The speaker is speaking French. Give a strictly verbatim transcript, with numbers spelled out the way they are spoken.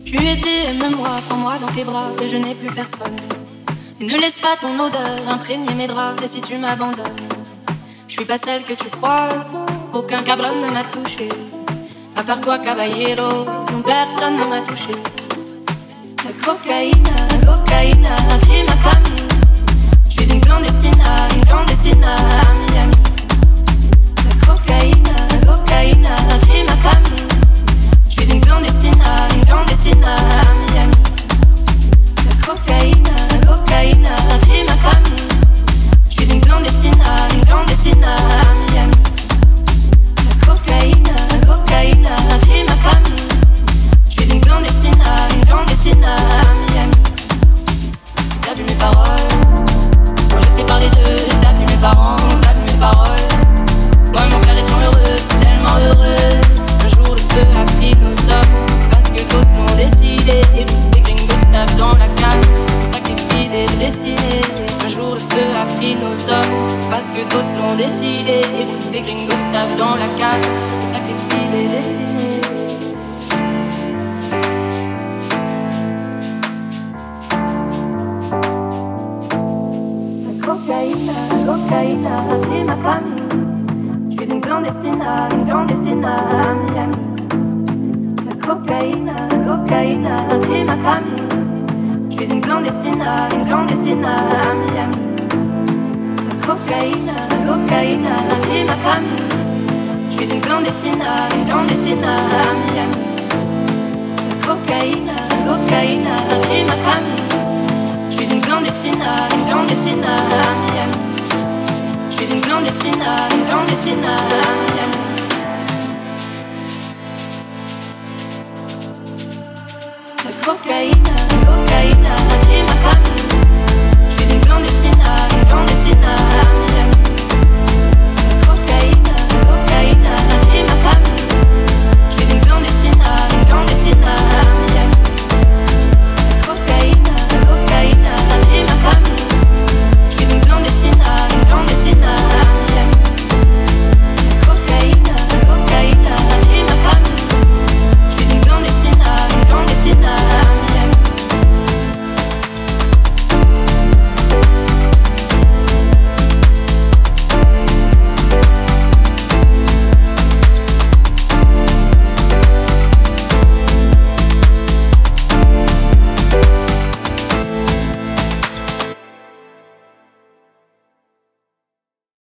Je lui ai dit aime-moi, prends-moi dans tes bras, et je n'ai plus personne. Et ne laisse pas ton odeur imprégner mes draps, et si tu m'abandonnes, je suis pas celle que tu crois, aucun cabron ne m'a touché. À part toi, caballero, non personne ne m'a touché. La cocaïne, la cocaïne a pris ma famille. Je suis une clandestina, une clandestina à Miami. La cocaïne, la cocaïne a pris ma famille. Je suis une clandestina, une clandestina à Miami. La cocaïne, la cocaïne a pris ma famille. Je suis une clandestina, une clandestina à Miami. La cocaïne, la cocaïne a pris ma famille. Je suis une clandestina, une clandestina à Miami. T'as vu mes paroles, quand je t'ai parlé d'eux, t'as vu mes parents, t'as vu mes paroles. Moi et mon frère étions heureux, tellement heureux. Un jour le feu a pris nos hommes, parce que d'autres l'ont décidé. Des gringos tapent dans la cave, on sacrifie des destinées. Un jour le feu a pris nos hommes, parce que d'autres l'ont décidé. Des gringos tapent dans la cave, on sacrifie des destinées. La cocaïne, la cocaïne a pris ma famille. Je suis une clandestina, une clandestina à Miami. La cocaïne, la cocaïne a pris ma famille. Je suis une clandestina, une clandestina à Miami. La cocaïne, la cocaïne a pris ma famille. Je suis une clandestina, une clandestina à Miami. La cocaïne, la cocaïne a pris ma famille. Je suis une clandestina, une clandestina à Miami. Je suis une clandestina, une clandestina à Miami. La cocaïne, la cocaïne a pris ma famille. Je suis une clandestina, une clandestina à Miami.